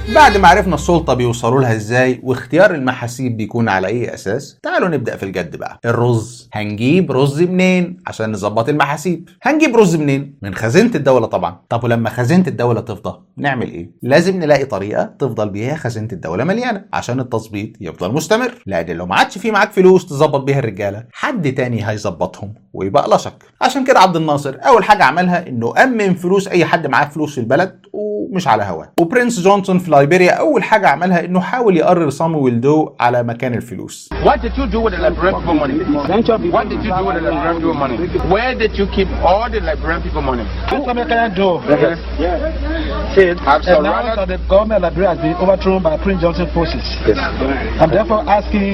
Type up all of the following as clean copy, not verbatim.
بعد ما عرفنا السلطة بيوصلوا لها ازاي واختيار المحاسيب بيكون على اي اساس، تعالوا نبدأ في الجد بقى. الرز، هنجيب رز منين عشان نظبط المحاسيب؟ هنجيب رز منين؟ من خزينة الدولة طبعا. طب ولما خزينة الدولة تفضى نعمل ايه؟ لازم نلاقي طريقة تفضل بيها خزينة الدولة مليانة عشان التظبيط يفضل مستمر، لان لو ما عادش في معاك فلوس تظبط بيها الرجالة، حد تاني هيظبطهم ويبقى لشك. عشان كده عبد الناصر اول حاجة عملها انه امن فلوس اي حد معاه فلوس في البلد ومش على هواه. وبرنس جونسون في لايبيريا اول حاجه عملها انه حاول يقرر صامويل دو على مكان الفلوس. What did you do with the Liberian people money? What did you do with the Liberian people money? Where did you keep all the Liberian people money? That's what I can do. Have surrounded the government of Liberia has been overthrown by Prince Johnson forces. I'm therefore asking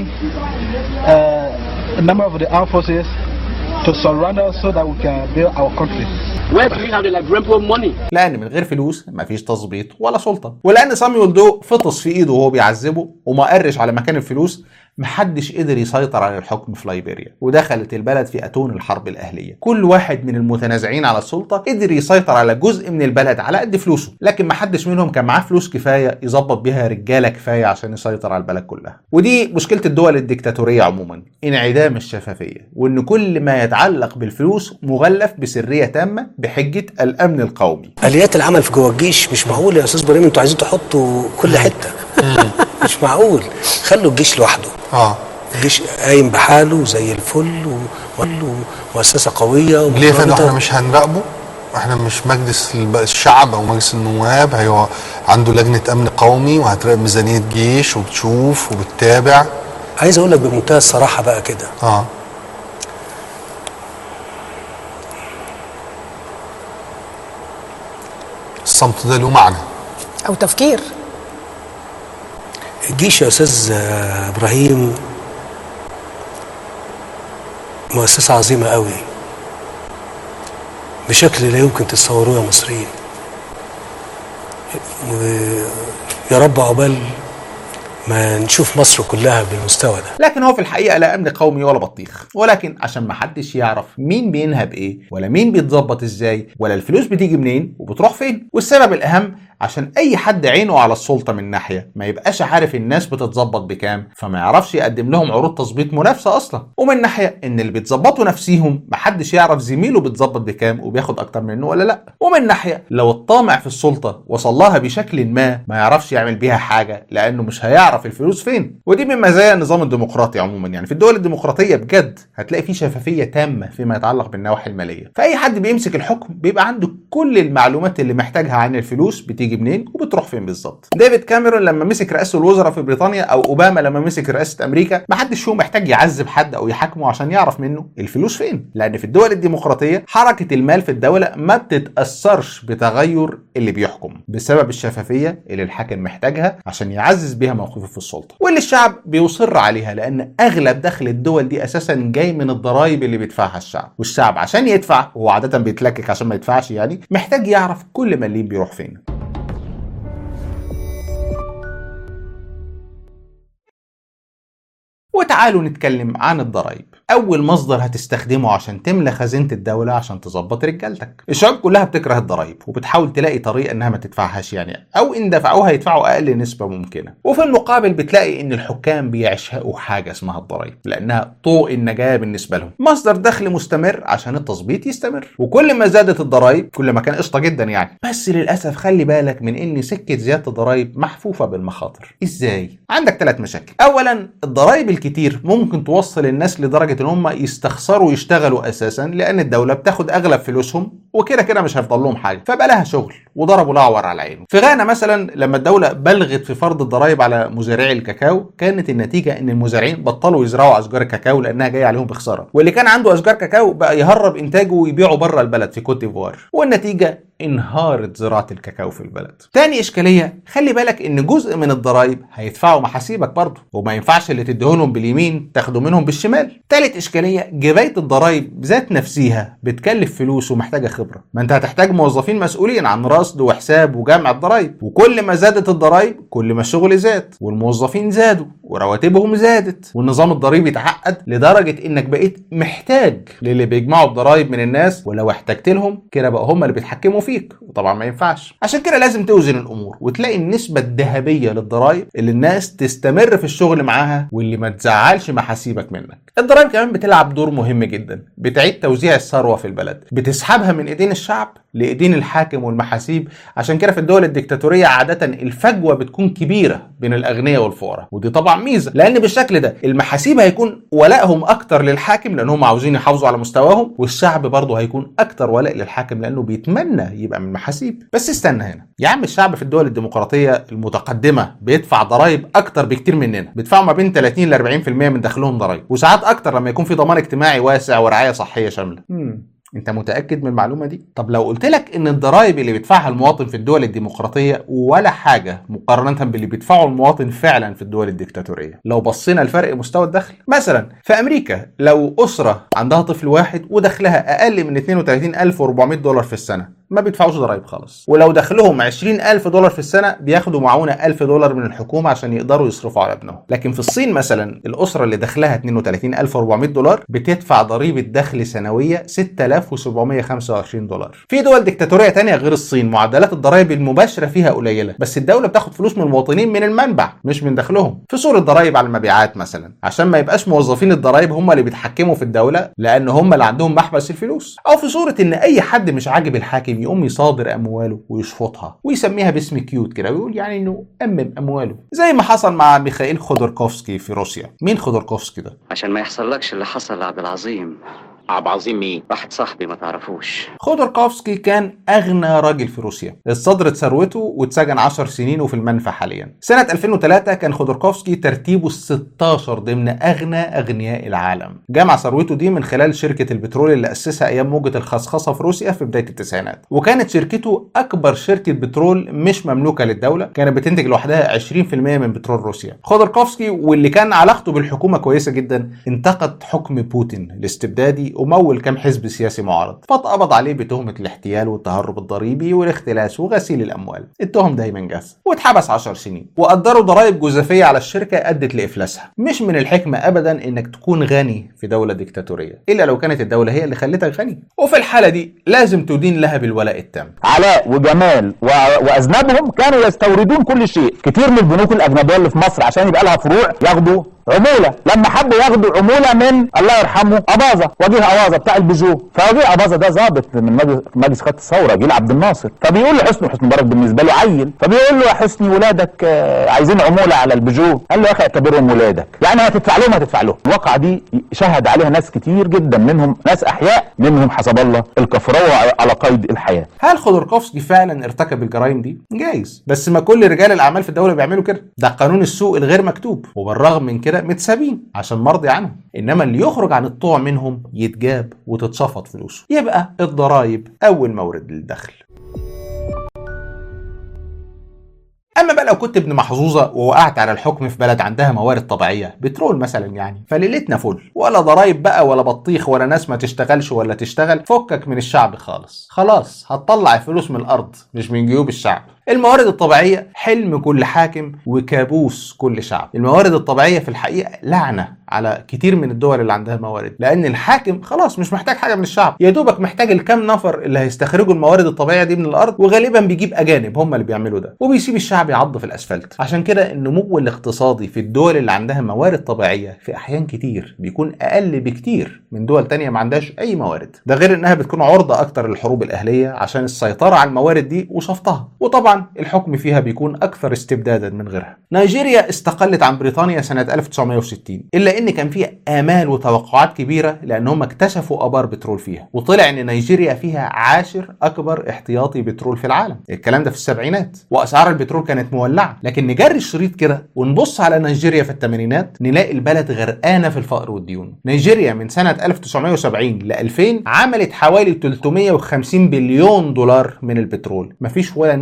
a number of the armed forces to surround us so that we can build our country. Where do we have the Liberian people money? لان من غير فلوس مفيش تظبيط ولا سلطه، ولان صامويل دو فطس في ايده وهو بيعذبه وما قرش على مكان الفلوس، محدش قدر يسيطر على الحكم في لايبيريا، ودخلت البلد في اتون الحرب الاهليه. كل واحد من المتنازعين على السلطه قدر يسيطر على جزء من البلد على قد فلوسه، لكن محدش منهم كان معاه فلوس كفايه يظبط بيها رجاله كفايه عشان يسيطر على البلد كلها. ودي مشكله الدول الديكتاتوريه عموما، انعدام الشفافيه، وان كل ما يتعلق بالفلوس مغلف بسريه تامه بحجه الامن القومي. اليات العمل في جوه الجيش مش معقول يا استاذ ابراهيم، انتوا عايزين تحطوا كل حته. مش معقول، خلوا الجيش لوحده. الجيش قايم بحاله زي الفل ومؤسسه قويه. ليه فندم احنا مش هنراقبه؟ احنا مش مجلس الشعب او مجلس النواب هو عنده لجنه امن قومي وهتراقب ميزانيه جيش وبتشوف وبتتابع. عايز اقول لك بمنتهى الصراحه بقى كده، الصمت ده له معنى او تفكير. الجيش يا استاذ ابراهيم مؤسسه عظيمه قوي بشكل لا يمكن تتصوروه يا مصريين، ويا رب عقبال ما نشوف مصر كلها بالمستوى ده. لكن هو في الحقيقه لا امن قومي ولا بطيخ، ولكن عشان ما حدش يعرف مين بينهب ايه ولا مين بيتظبط ازاي ولا الفلوس بتيجي منين وبتروح فين. والسبب الاهم عشان اي حد عينه على السلطه من ناحيه ما يبقاش عارف الناس بتتظبط بكام، فما يعرفش يقدم لهم عروض تظبيط منافسه اصلا. ومن ناحيه ان اللي بيتظبطوا نفسيهم محدش يعرف زميله بيتظبط بكام وبياخد اكتر منه ولا لا. ومن ناحيه لو الطامع في السلطه وصل لها بشكل ما يعرفش يعمل بيها حاجه لانه مش هيعرف الفلوس فين. ودي من مزايا النظام الديمقراطي عموما، يعني في الدول الديمقراطيه بجد هتلاقي في شفافيه تامه فيما يتعلق بالنواحي الماليه، فاي حد بيمسك الحكم بيبقى عنده كل المعلومات اللي محتاجها عن الفلوس بتيجي منين وبتروح فين بالظبط. ديفيد كاميرون لما مسك رئاسه الوزراء في بريطانيا او اوباما لما مسك رئاسه امريكا، ما حدش فيهم محتاج يعذب حد او يحاكمه عشان يعرف منه الفلوس فين، لان في الدول الديمقراطيه حركه المال في الدوله ما بتتاثرش بتغير اللي بيحكم بسبب الشفافيه اللي الحاكم محتاجها عشان يعزز بيها موقفه في السلطه، واللي الشعب بيصر عليها، لان اغلب دخل الدول دي اساسا جاي من الضرائب اللي بيدفعها الشعب. والشعب عشان يدفع، هو عاده بيتلكك عشان ما يدفعش، يعني محتاج يعرف كل مليم بيروح فين. وتعالوا نتكلم عن الضرائب. اول مصدر هتستخدمه عشان تملى خزينة الدولة عشان تظبط رجالتك. الشعوب كلها بتكره الضرائب وبتحاول تلاقي طريقة انها ما تدفعهاش، يعني او ان دفعوها يدفعوا اقل نسبة ممكنة. وفي المقابل بتلاقي ان الحكام بيعشقوا حاجة اسمها الضرائب لانها طوق النجاة بالنسبة لهم، مصدر دخل مستمر عشان التظبيط يستمر. وكل ما زادت الضرائب كل ما كان قشطة جدا يعني. بس للاسف خلي بالك من ان سكة زيادة الضرائب محفوفة بالمخاطر. ازاي؟ عندك 3 مشاكل. اولا، الضرائب الكتير ممكن توصل الناس لدرجة ان هم يستخسروا يشتغلوا اساسا، لان الدولة بتاخد اغلب فلوسهم وكده كده مش هيفضل لهم حاجة، فبقى لها شغل وضربوا الاعور على عينه. في غانا مثلا لما الدولة بلغت في فرض الضرائب على مزارعي الكاكاو، كانت النتيجة ان المزارعين بطلوا يزرعوا اشجار الكاكاو لانها جايه عليهم بخسارة، واللي كان عنده اشجار كاكاو بقى يهرب انتاجه ويبيعه بره البلد في كوت ديفوار، والنتيجة انهارت زراعة الكاكاو في البلد. تاني اشكالية، خلي بالك ان جزء من الضرائب هيدفعوا محاسيبك برضه، وما ينفعش اللي تديهولهم باليمين تاخدوا منهم بالشمال. تالت اشكالية، جباية الضرائب ذات نفسها بتكلف فلوس ومحتاجة خبرة، خبره. ما انت هتحتاج موظفين مسؤولين عن رصد وحساب وجمع الضرايب، وكل ما زادت الضرايب كل ما الشغل زاد والموظفين زادوا ورواتبهم زادت والنظام الضريبي اتعقد لدرجه انك بقيت محتاج للي بيجمعوا الضرايب من الناس، ولو احتجت لهم كده بقى هم اللي بيتحكموا فيك، وطبعا ما ينفعش. عشان كده لازم توزن الامور وتلاقي النسبه الذهبيه للضرايب اللي الناس تستمر في الشغل معاها واللي ما تزعلش محاسيبك منك. الضرايب كمان بتلعب دور مهم جدا، بتعيد توزيع الثروه في البلد، بتسحبها من ايدين الشعب لايدين الحاكم والمحاسيب. عشان كده في الدول الديكتاتوريه عاده الفجوه بتكون كبيره بين الاغنياء والفقراء، ودي طبعا ميزه، لان بالشكل ده المحاسيب هيكون ولائهم اكتر للحاكم لانهم عاوزين يحافظوا على مستواهم، والشعب برضه هيكون اكتر ولاء للحاكم لانه بيتمنى يبقى من محاسيب. بس استنى هنا يا عم، الشعب في الدول الديمقراطيه المتقدمه بيدفع ضرائب اكتر بكتير مننا، بيدفعوا ما بين 30 ل 40% من دخلهم ضرائب، وساعات اكتر لما يكون في ضمان اجتماعي واسع ورعايه صحيه شامله. انت متاكد من المعلومه دي؟ طب لو قلت لك ان الضرائب اللي بيدفعها المواطن في الدول الديمقراطيه ولا حاجه مقارنه باللي بيدفعه المواطن فعلا في الدول الديكتاتوريه، لو بصينا لفرق مستوى الدخل، مثلا في امريكا لو اسره عندها طفل واحد ودخلها اقل من 32400 دولار في السنه ما بيدفعوش ضرائب خالص، ولو دخلهم 20,000 دولار في السنه بياخدوا معونه 1000 دولار من الحكومه عشان يقدروا يصرفوا على ابنهم. لكن في الصين مثلا الاسره اللي دخلها 32400 دولار بتدفع ضريبه دخل سنويه 6725 دولار. في دول ديكتاتوريه تانية غير الصين معدلات الضرائب المباشره فيها قليله، بس الدوله بتاخد فلوس من المواطنين من المنبع مش من دخلهم، في صوره ضرائب على المبيعات مثلا، عشان ما يبقاش موظفين الضرائب هم اللي بيتحكموا في الدوله لان هم اللي عندهم محبس الفلوس، او في صوره ان اي حد مش عاجب الحاكم يقوم يصادر امواله ويشفطها ويسميها باسم كيوت كده ويقول يعني انه امم امواله، زي ما حصل مع ميخائيل خودوركوفسكي في روسيا. مين خودوركوفسكي ده؟ عشان ما يحصلكش اللي حصل لعبد العظيم. عبد العظيم مين؟ واحد صاحبي ما تعرفوش. خودوركوفسكي كان اغنى راجل في روسيا، اتصدرت ثروته واتسجن 10 سنين وفي المنفى حاليا. سنه 2003 كان خودوركوفسكي ترتيبه ال16 ضمن اغنى اغنياء العالم، جمع ثروته دي من خلال شركه البترول اللي اسسها ايام موجه الخصخصه في روسيا في بدايه التسعينات، وكانت شركته اكبر شركه بترول مش مملوكه للدوله، كانت بتنتج لوحدها 20% من بترول روسيا. خودوركوفسكي واللي كان علاقته بالحكومه كويسه جدا انتقد حكم بوتين الاستبدادي ومول كام حزب سياسي معارض، فاتقبض عليه بتهمه الاحتيال والتهرب الضريبي والاختلاس وغسيل الاموال، التهم دايما جاف، واتحبس 10 سنين، وقدروا ضرائب جزافيه على الشركه ادت لافلاسها. مش من الحكمه ابدا انك تكون غني في دوله ديكتاتوريه الا لو كانت الدوله هي اللي خلتك غني، وفي الحاله دي لازم تدين لها بالولاء التام. علاء وجمال واذنابهم كانوا يستوردون كل شيء، كتير من البنوك الاجنبيه اللي في مصر عشان يبقى لها فروع ياخدوا عموله، لما حبوا ياخدوا عموله من الله يرحمه اباظه، وجيه اباظه بتاع البيجو، فوجيه اباظه ده ضابط من مجلس قياده الثوره جيل عبد الناصر، فبيقول لحسني، حسني مبارك بالنسبه له عيل، فبيقول له يا حسني ولادك عايزين عموله على البيجو، قال له يا اخي اعتبرهم ولادك، يعني هتدفع لهم هتدفع لهم. الواقعه دي شهد عليها ناس كتير جدا، منهم ناس احياء، منهم حسب الله الكفراوه على قيد الحياه. هل خودوركوفسكي فعلا ارتكب الجرائم دي؟ جايز، بس ما كل رجال الاعمال في الدوله بيعملوا كده، ده قانون السوق الغير مكتوب، وبالرغم من كده متسابين عشان مرضي عنهم، انما اللي يخرج عن الطوع منهم يتجاب وتتشفط فلوسه. يبقى الضرايب اول مورد للدخل. اما بقى لو كنت ابن محظوظه ووقعت على الحكم في بلد عندها موارد طبيعيه بترول مثلا يعني، فليلتنا فل، ولا ضرايب بقى ولا بطيخ ولا ناس ما تشتغلش ولا تشتغل، فكك من الشعب خالص، خلاص هتطلع الفلوس من الارض مش من جيوب الشعب. الموارد الطبيعيه حلم كل حاكم وكابوس كل شعب. الموارد الطبيعيه في الحقيقه لعنه على كتير من الدول اللي عندها موارد، لان الحاكم خلاص مش محتاج حاجه من الشعب، يا دوبك محتاج الكام نفر اللي هيستخرجوا الموارد الطبيعيه دي من الارض، وغالبا بيجيب اجانب هم اللي بيعملوا ده، وبيسيب الشعب يعض في الاسفلت. عشان كده النمو الاقتصادي في الدول اللي عندها موارد طبيعيه في احيان كتير بيكون اقل بكتير من دول تانية ما عندهاش اي موارد، ده غير انها بتكون عرضه اكتر للحروب الاهليه عشان السيطره على الموارد دي وشفطها، وطبعا الحكم فيها بيكون اكثر استبدادا من غيرها. نيجيريا استقلت عن بريطانيا سنه 1960، الا ان كان فيها امال وتوقعات كبيره لان هم اكتشفوا ابار بترول فيها، وطلع ان نيجيريا فيها 10 اكبر احتياطي بترول في العالم. الكلام ده في السبعينات، واسعار البترول كانت مولعه. لكن نجري الشريط كده ونبص على نيجيريا في الثمانينات نلاقي البلد غرقانه في الفقر والديون. نيجيريا من سنه 1970 ل 2000 عملت حوالي 350 بليون دولار من البترول، مفيش ولا نكله منهم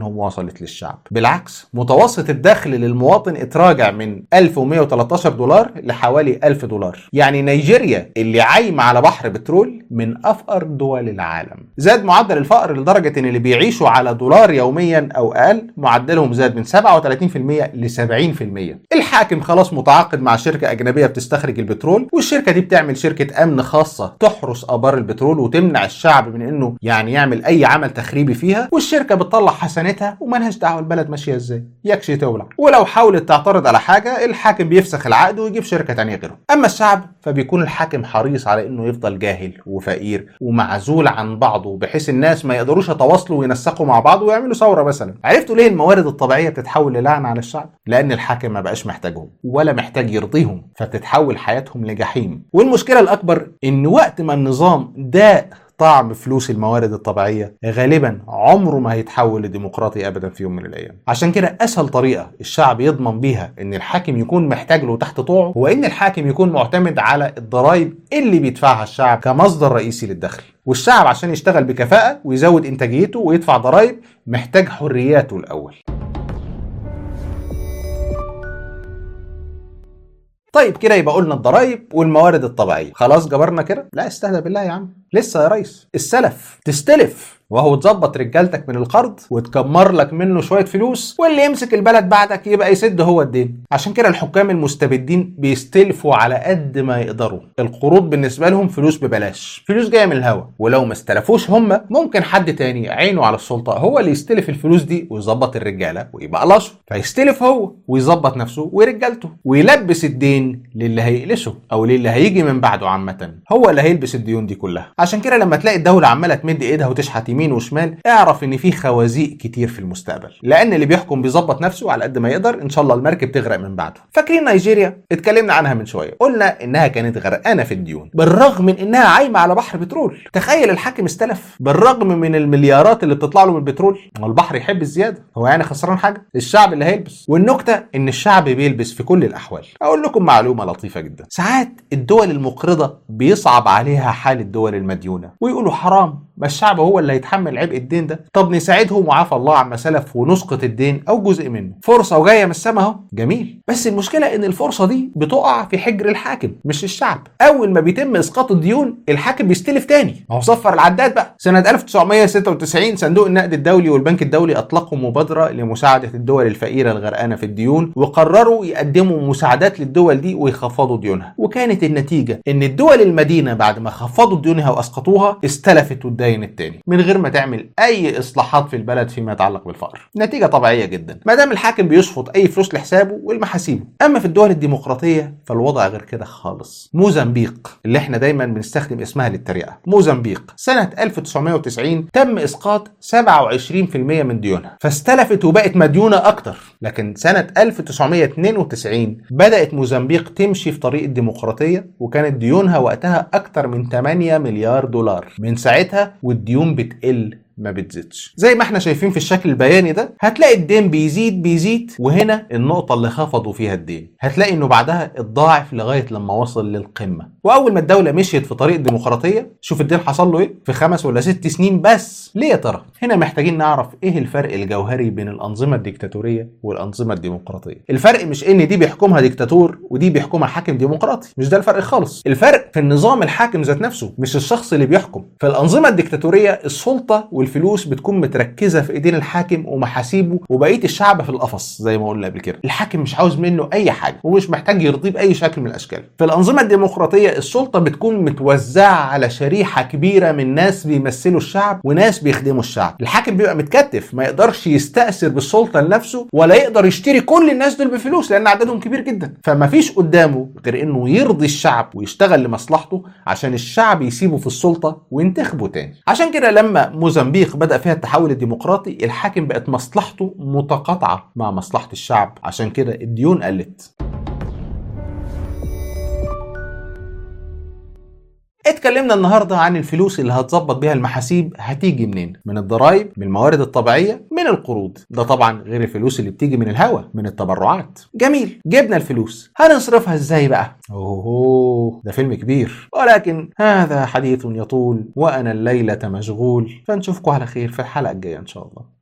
منهم وصلت للشعب. بالعكس، متوسط الدخل للمواطن اتراجع من 1113 دولار لحوالي 1000 دولار. يعني نيجيريا اللي عايمة على بحر بترول من أفقر دول العالم. زاد معدل الفقر لدرجة ان اللي بيعيشوا على دولار يوميا او اقل معدلهم زاد من 37% ل 70%. الحاكم خلاص متعاقد مع شركة اجنبية بتستخرج البترول، والشركة دي بتعمل شركة امن خاصة تحرس ابار البترول وتمنع الشعب من انه يعني يعمل اي عمل تخريبي فيها، والشركة بتطلع حسنتها ومالهاش دعوة البلد ماشية ازاي، يكشي تولع. ولو حاولت تعترض على حاجة الحاكم بيفسخ العقد ويجيب شركة تانية غيره. اما الشعب فبيكون الحاكم حريص على انه يفضل جاهل وفقير ومعزول عن بعضه، بحيث الناس ما يقدروش يتواصلوا وينسقوا مع بعض ويعملوا ثورة مثلا. عرفتوا ليه الموارد الطبيعية بتتحول للعنة على الشعب؟ لان الحاكم ما بقاش محتاجهم ولا محتاج يرضيهم، فبتتحول حياتهم لجحيم. والمشكلة الاكبر ان وقت ما النظام ده طعم فلوس الموارد الطبيعية غالبا عمره ما هيتحول لديمقراطي ابدا في يوم من الايام. عشان كده اسهل طريقة الشعب يضمن بيها ان الحاكم يكون محتاج له تحت طوعه هو ان الحاكم يكون معتمد على الضرائب اللي بيدفعها الشعب كمصدر رئيسي للدخل. والشعب عشان يشتغل بكفاءة ويزود انتاجيته ويدفع ضرائب محتاج حرياته الاول. طيب كده يبقى قلنا الضرايب والموارد الطبيعية، خلاص جبرنا كده؟ لا استهدى بالله يا عم، لسه يا ريس. السلف، تستلف وهو تظبط رجالتك من القرض وتكمر لك منه شوية فلوس، واللي يمسك البلد بعدك يبقى يسد هو الدين. عشان كده الحكام المستبدين بيستلفوا على قد ما يقدروا. القروض بالنسبة لهم فلوس ببلاش، فلوس جاية من الهوا، ولو ما استلفوش هم ممكن حد تاني عينه على السلطة هو اللي يستلف الفلوس دي ويظبط الرجالة ويبقى قلشه، فيستلف هو ويظبط نفسه ورجالته ويلبس الدين للي هيقلشه او للي هيجي من بعده. عامة هو اللي هيلبس الديون دي كلها. عشان كده لما تلاقي الدولة عمالة تمد ايدها وتشحت يمين وشمال اعرف ان في خوازيق كتير في المستقبل، لان اللي بيحكم بيظبط نفسه على قد ما يقدر، ان شاء الله المركب تغرق من بعده. فاكرين نيجيريا؟ اتكلمنا عنها من شويه، قلنا انها كانت غرقانه في الديون بالرغم من انها عايمه على بحر بترول. تخيل الحاكم استلف بالرغم من المليارات اللي بتطلع له من البترول. والبحر يحب الزياده، هو يعني خسران حاجه؟ الشعب اللي هيلبس. والنكته ان الشعب بيلبس في كل الاحوال. اقول لكم معلومه لطيفه جدا، ساعات الدول المقرضه بيصعب عليها حال الدول المديونه ويقولوا حرام، ما الشعب هو اللي هيتحمل عبء الدين ده، طب نساعدهم وعفى الله عما سلف ونسقط الدين او جزء منه. فرصه وجايه من السما اهو، جميل. بس المشكله ان الفرصه دي بتقع في حجر الحاكم مش الشعب. اول ما بيتم اسقاط الديون الحاكم بيستلف تاني، هو صفر العداد بقى. سنه 1996 صندوق النقد الدولي والبنك الدولي اطلقوا مبادره لمساعده الدول الفقيره الغرقانه في الديون، وقرروا يقدموا مساعدات للدول دي ويخفضوا ديونها. وكانت النتيجه ان الدول المدينه بعد ما خفضوا ديونها واسقطوها استلفت والدين التاني من غير ما تعمل اي اصلاحات في البلد فيما يتعلق بالفقر. نتيجه طبيعيه جدا ما دام الحاكم بيشفط اي فلوس لحسابه والمحاسيبه. اما في الدول الديمقراطيه فالوضع غير كده خالص. موزمبيق اللي احنا دايما بنستخدم اسمها للتريقه، موزمبيق سنه 1990 تم اسقاط 27% من ديونها فاستلفت وبقت مديونه اكتر. لكن سنه 1992 بدات موزمبيق تمشي في طريق الديمقراطيه وكانت ديونها وقتها اكتر من 8 مليار دولار. من ساعتها والديون بتقل ما بتزيدش. زي ما احنا شايفين في الشكل البياني ده هتلاقي الدين بيزيد وهنا النقطة اللي خفضوا فيها الدين هتلاقي انه بعدها اتضاعف لغاية لما وصل للقمة. واول ما الدولة مشيت في طريق الديمقراطية شوف الدين حصل له ايه في 5 ولا 6 سنين بس. ليه يا ترى؟ هنا محتاجين نعرف ايه الفرق الجوهري بين الانظمة الديكتاتورية والانظمة الديمقراطية. الفرق مش ان دي بيحكمها ديكتاتور ودي بيحكمها حاكم ديمقراطي، مش ده الفرق خالص. الفرق في النظام الحاكم ذات نفسه مش الشخص اللي بيحكم. في الانظمة الديكتاتورية السلطة والفلوس بتكون متركزة في ايدين الحاكم ومحاسيبه وبقية الشعب في القفص زي ما قلنا قبل كده. الحاكم مش عاوز منه اي حاجة ومش محتاج يرضيه باي شكل من الاشكال. في الانظمة الديمقراطية السلطة بتكون متوزعة على شريحة كبيرة من ناس بيمثلوا الشعب وناس بيخدموا الشعب. الحاكم بيبقى متكتف ما يقدرش يستأثر بالسلطة لنفسه ولا يقدر يشتري كل الناس دول بفلوس لان عددهم كبير جدا، فما فيش قدامه غير انه يرضي الشعب ويشتغل لمصلحته عشان الشعب يسيبه في السلطة وينتخبه تاني. عشان كده لما موزمبيق بدأ فيها التحول الديمقراطي الحاكم بقت مصلحته متقاطعة مع مصلحة الشعب، عشان كده الديون قلت. اتكلمنا النهاردة عن الفلوس اللي هتظبط بيها المحاسيب هتيجي منين؟ من الضرائب، من الموارد الطبيعية، من القروض. ده طبعا غير الفلوس اللي بتيجي من الهوا من التبرعات. جميل، جبنا الفلوس هنصرفها ازاي بقى؟ اوه ده فيلم كبير، ولكن هذا حديث يطول وانا الليلة مشغول، فنشوفكم على خير في الحلقة الجاية ان شاء الله.